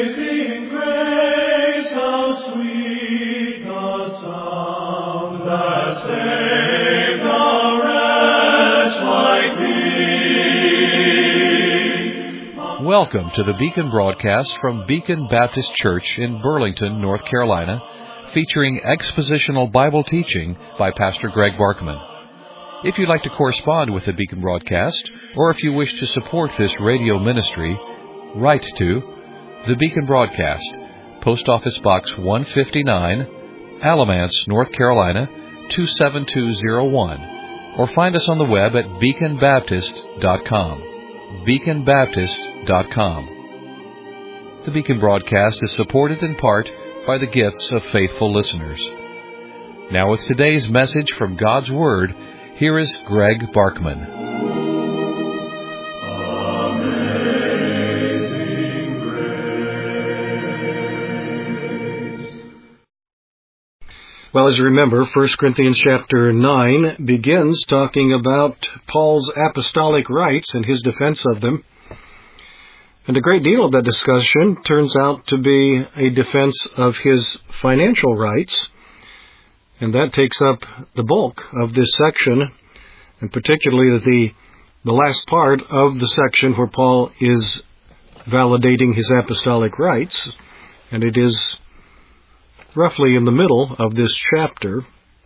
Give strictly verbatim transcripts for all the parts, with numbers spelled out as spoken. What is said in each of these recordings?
Amazing grace, how sweet the sound that saved a wretch like me. Welcome to the Beacon broadcast from Beacon Baptist Church in Burlington, North Carolina, featuring expositional Bible teaching by Pastor Greg Barkman. If you'd like to correspond with the Beacon broadcast, or if you wish to support this radio ministry, write to the Beacon Broadcast, Post Office Box one fifty-nine, Alamance, North Carolina, two seven two zero one, or find us on the web at beacon baptist dot com. beacon baptist dot com. The Beacon Broadcast is supported in part by the gifts of faithful listeners. Now with today's message from God's Word, here is Greg Barkman. Well, as you remember, First Corinthians chapter nine begins talking about Paul's apostolic rights and his defense of them. And a great deal of that discussion turns out to be a defense of his financial rights. And that takes up the bulk of this section, and particularly the, the last part of the section where Paul is validating his apostolic rights. And it is roughly in the middle of this chapter.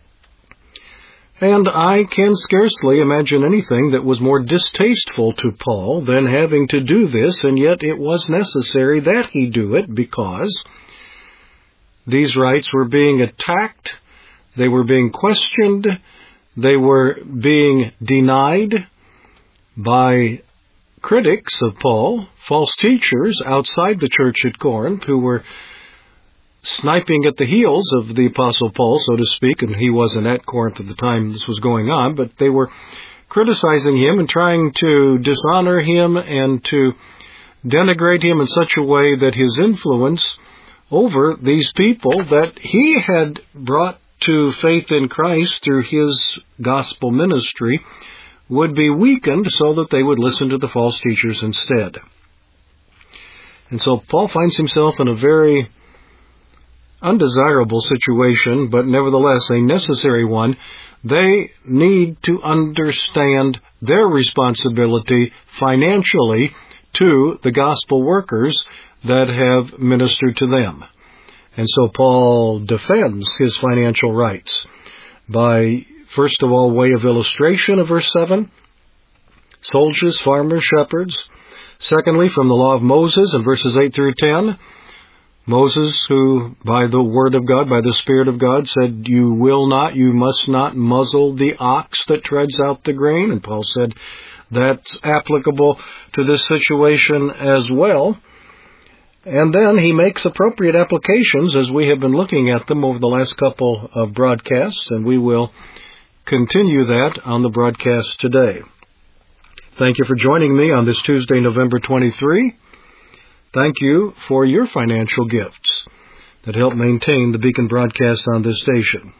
And I can scarcely imagine anything that was more distasteful to Paul than having to do this, and yet it was necessary that he do it because these rights were being attacked, they were being questioned, they were being denied by critics of Paul, false teachers outside the church at Corinth who were sniping at the heels of the Apostle Paul, so to speak, and he wasn't at Corinth at the time this was going on, but they were criticizing him and trying to dishonor him and to denigrate him in such a way that his influence over these people that he had brought to faith in Christ through his gospel ministry would be weakened so that they would listen to the false teachers instead. And so Paul finds himself in a very undesirable situation, but nevertheless a necessary one. They need to understand their responsibility financially to the gospel workers that have ministered to them. And so Paul defends his financial rights by, first of all, way of illustration of verse seven, soldiers, farmers, shepherds. Secondly, from the law of Moses in verses eight through ten, Moses, who by the word of God, by the Spirit of God, said, you will not, you must not muzzle the ox that treads out the grain. And Paul said, that's applicable to this situation as well. And then he makes appropriate applications as we have been looking at them over the last couple of broadcasts, and we will continue that on the broadcast today. Thank you for joining me on this Tuesday, November twenty-third. Thank you for your financial gifts that help maintain the Beacon broadcast on this station.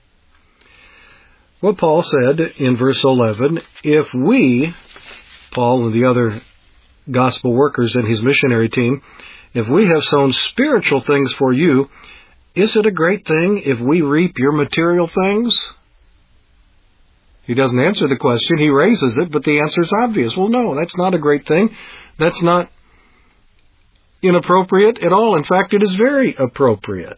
What Paul said in verse eleven, if we, Paul and the other gospel workers and his missionary team, if we have sown spiritual things for you, is it a great thing if we reap your material things? He doesn't answer the question, he raises it, but the answer is obvious. Well, no, that's not a great thing. That's not inappropriate at all. In fact, it is very appropriate.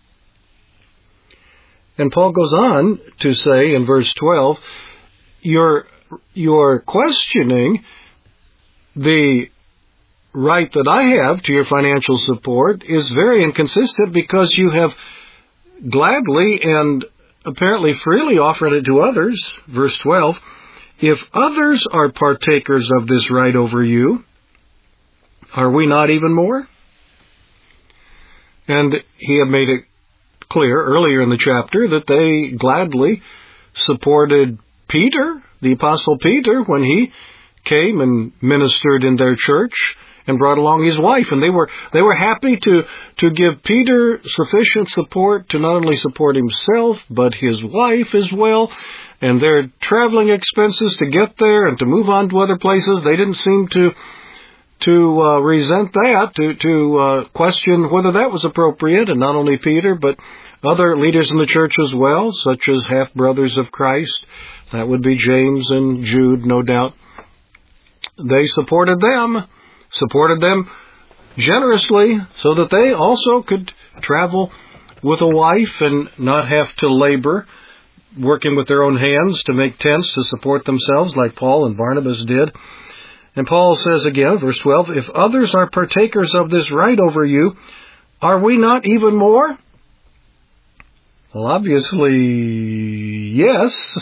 And Paul goes on to say in verse twelve, you're, you're questioning the right that I have to your financial support is very inconsistent because you have gladly and apparently freely offered it to others. Verse twelve, if others are partakers of this right over you, are we not even more? And he had made it clear earlier in the chapter that they gladly supported Peter, the Apostle Peter, when he came and ministered in their church and brought along his wife. And they were they were happy to, to give Peter sufficient support to not only support himself, but his wife as well. And their traveling expenses to get there and to move on to other places, they didn't seem to to uh, resent that, to, to uh, question whether that was appropriate, and not only Peter, but other leaders in the church as well, such as half-brothers of Christ. That would be James and Jude, no doubt. They supported them, supported them generously, so that they also could travel with a wife and not have to labor, working with their own hands to make tents to support themselves like Paul and Barnabas did. And Paul says again, verse twelve, if others are partakers of this right over you, are we not even more? Well, obviously, yes.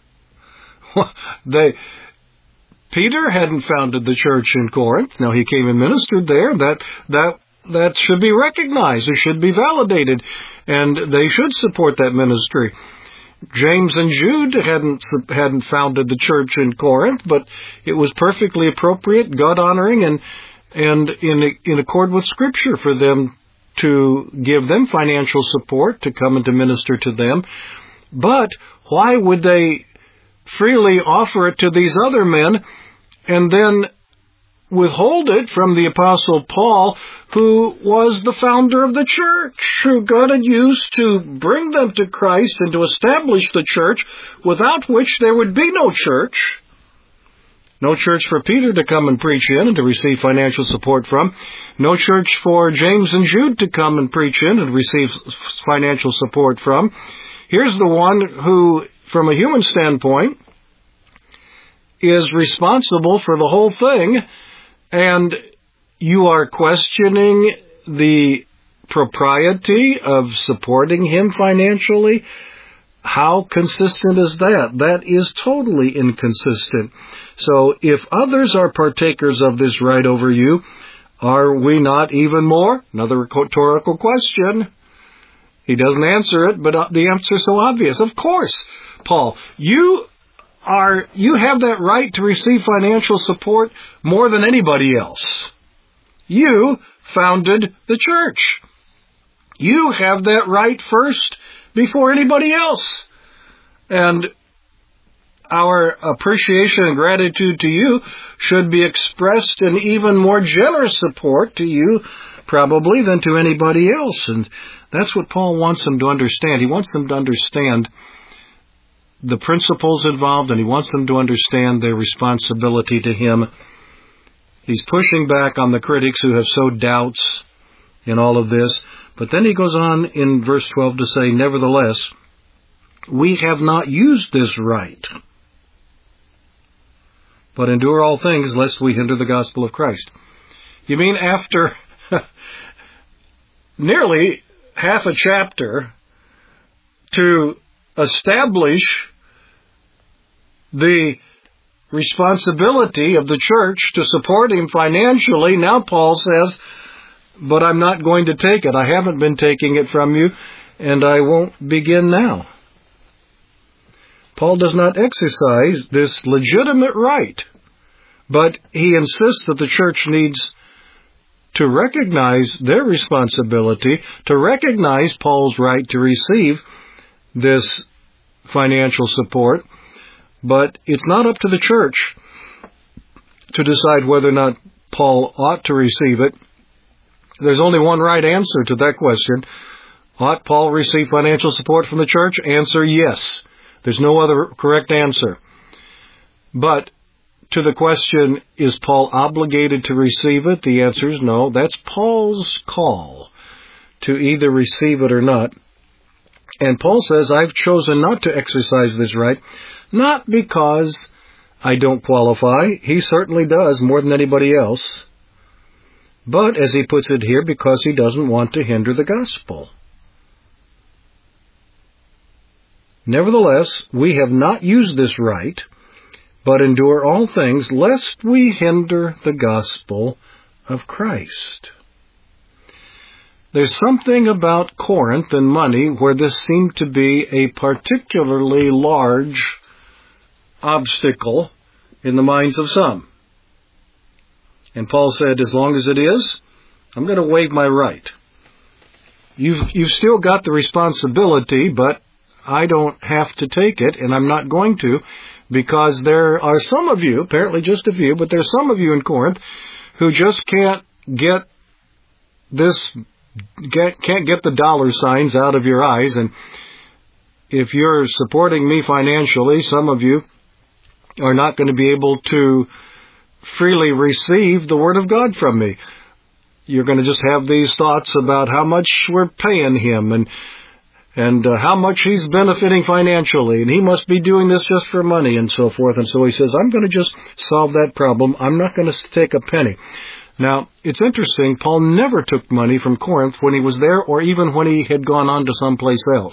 they, Peter hadn't founded the church in Corinth. Now, he came and ministered there. That, that, that should be recognized. It should be validated. And they should support that ministry. James and Jude hadn't hadn't founded the church in Corinth, but it was perfectly appropriate, God-honoring, and and in in accord with Scripture for them to give them financial support to come and to minister to them. But why would they freely offer it to these other men and then withhold it from the Apostle Paul, who was the founder of the church, who God had used to bring them to Christ and to establish the church, without which there would be no church? No church for Peter to come and preach in and to receive financial support from. No church for James and Jude to come and preach in and receive financial support from. Here's the one who, from a human standpoint, is responsible for the whole thing, and you are questioning the propriety of supporting him financially? How consistent is that? That is totally inconsistent. So if others are partakers of this right over you, are we not even more? Another rhetorical question. He doesn't answer it, but the answer is so obvious. Of course, Paul, you are you have that right to receive financial support more than anybody else. You founded the church. You have that right first before anybody else. And our appreciation and gratitude to you should be expressed in even more generous support to you, probably, than to anybody else. And that's what Paul wants them to understand. He wants them to understand the principles involved, and he wants them to understand their responsibility to him. He's pushing back on the critics who have sowed doubts in all of this. But then he goes on in verse twelve to say, nevertheless, we have not used this right, but endure all things lest we hinder the gospel of Christ. You mean after nearly half a chapter to establish the responsibility of the church to support him financially, now Paul says, but I'm not going to take it. I haven't been taking it from you, and I won't begin now. Paul does not exercise this legitimate right, but he insists that the church needs to recognize their responsibility, to recognize Paul's right to receive this financial support, but it's not up to the church to decide whether or not Paul ought to receive it. There's only one right answer to that question. Ought Paul receive financial support from the church? Answer, yes. There's no other correct answer. But to the question, is Paul obligated to receive it? The answer is no. That's Paul's call to either receive it or not. And Paul says, I've chosen not to exercise this right, not because I don't qualify. He certainly does more than anybody else. But, as he puts it here, because he doesn't want to hinder the gospel. Nevertheless, we have not used this right, but endure all things, lest we hinder the gospel of Christ. There's something about Corinth and money where this seemed to be a particularly large obstacle in the minds of some. And Paul said, as long as it is, I'm going to waive my right. You've, you've still got the responsibility, but I don't have to take it, and I'm not going to, because there are some of you, apparently just a few, but there are some of you in Corinth who just can't get this, get, can't get the dollar signs out of your eyes. And if you're supporting me financially, some of you are not going to be able to freely receive the Word of God from me. You're going to just have these thoughts about how much we're paying him and and uh, how much he's benefiting financially, and he must be doing this just for money and so forth. And so he says, I'm going to just solve that problem. I'm not going to take a penny. Now, it's interesting, Paul never took money from Corinth when he was there or even when he had gone on to someplace else.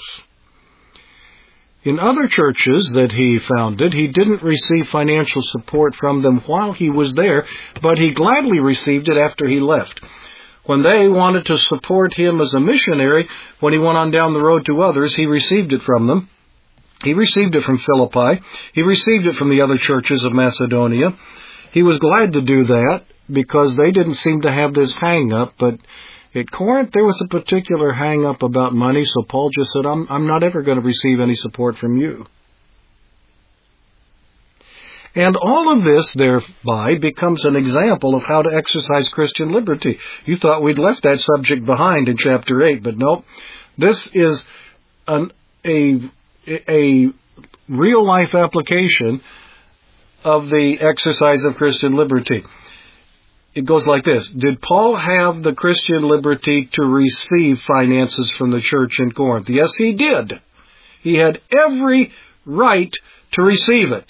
In other churches that he founded, he didn't receive financial support from them while he was there, but he gladly received it after he left. When they wanted to support him as a missionary, when he went on down the road to others, he received it from them. He received it from Philippi. He received it from the other churches of Macedonia. He was glad to do that because they didn't seem to have this hang-up. But at Corinth, there was a particular hang-up about money, so Paul just said, I'm, I'm not ever going to receive any support from you. And all of this, thereby, becomes an example of how to exercise Christian liberty. You thought we'd left that subject behind in chapter eight, but nope. This is an, a, a real-life application of the exercise of Christian liberty. It goes like this. Did Paul have the Christian liberty to receive finances from the church in Corinth? Yes, he did. He had every right to receive it.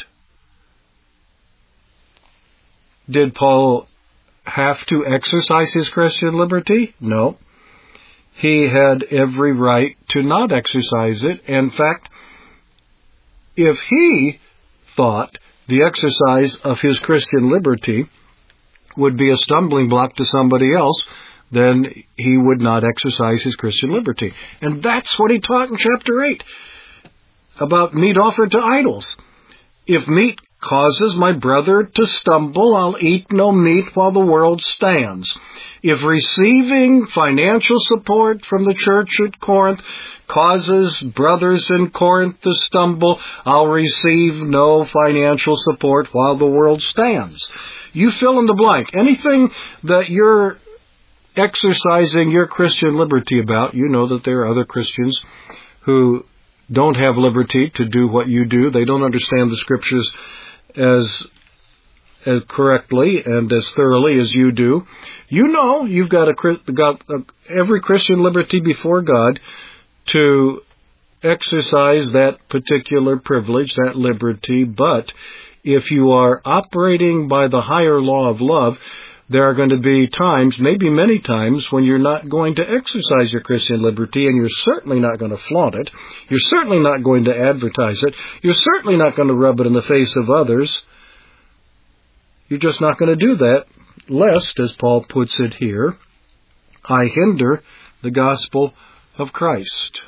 Did Paul have to exercise his Christian liberty? No. He had every right to not exercise it. In fact, if he thought the exercise of his Christian liberty would be a stumbling block to somebody else, then he would not exercise his Christian liberty. And that's what he taught in chapter eight about meat offered to idols. If meat causes my brother to stumble, I'll eat no meat while the world stands. If receiving financial support from the church at Corinth causes brothers in Corinth to stumble, I'll receive no financial support while the world stands. You fill in the blank. Anything that you're exercising your Christian liberty about, you know that there are other Christians who don't have liberty to do what you do. They don't understand the Scriptures as as correctly and as thoroughly as you do. You know you've got, a, got a, every Christian liberty before God to exercise that particular privilege, that liberty. But if you are operating by the higher law of love, there are going to be times, maybe many times, when you're not going to exercise your Christian liberty, and you're certainly not going to flaunt it. You're certainly not going to advertise it. You're certainly not going to rub it in the face of others. You're just not going to do that, lest, as Paul puts it here, I hinder the gospel of Christ.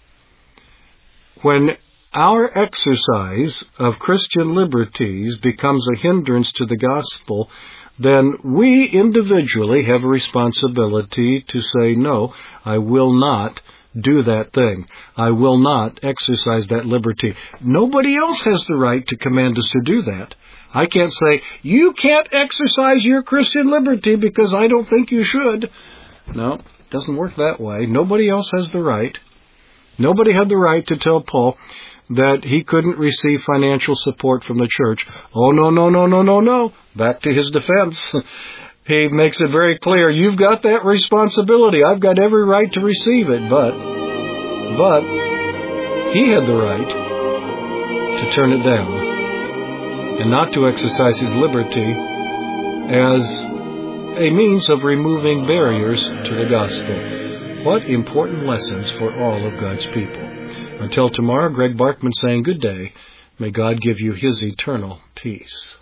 When our exercise of Christian liberties becomes a hindrance to the gospel, then we individually have a responsibility to say, no, I will not do that thing. I will not exercise that liberty. Nobody else has the right to command us to do that. I can't say, you can't exercise your Christian liberty because I don't think you should. No, it doesn't work that way. Nobody else has the right. Nobody had the right to tell Paul that he couldn't receive financial support from the church. Oh, no, no, no, no, no, no. Back to his defense. He makes it very clear, you've got that responsibility. I've got every right to receive it. But, but, he had the right to turn it down and not to exercise his liberty as a means of removing barriers to the gospel. What important lessons for all of God's people. Until tomorrow, Greg Barkman saying good day. May God give you His eternal peace.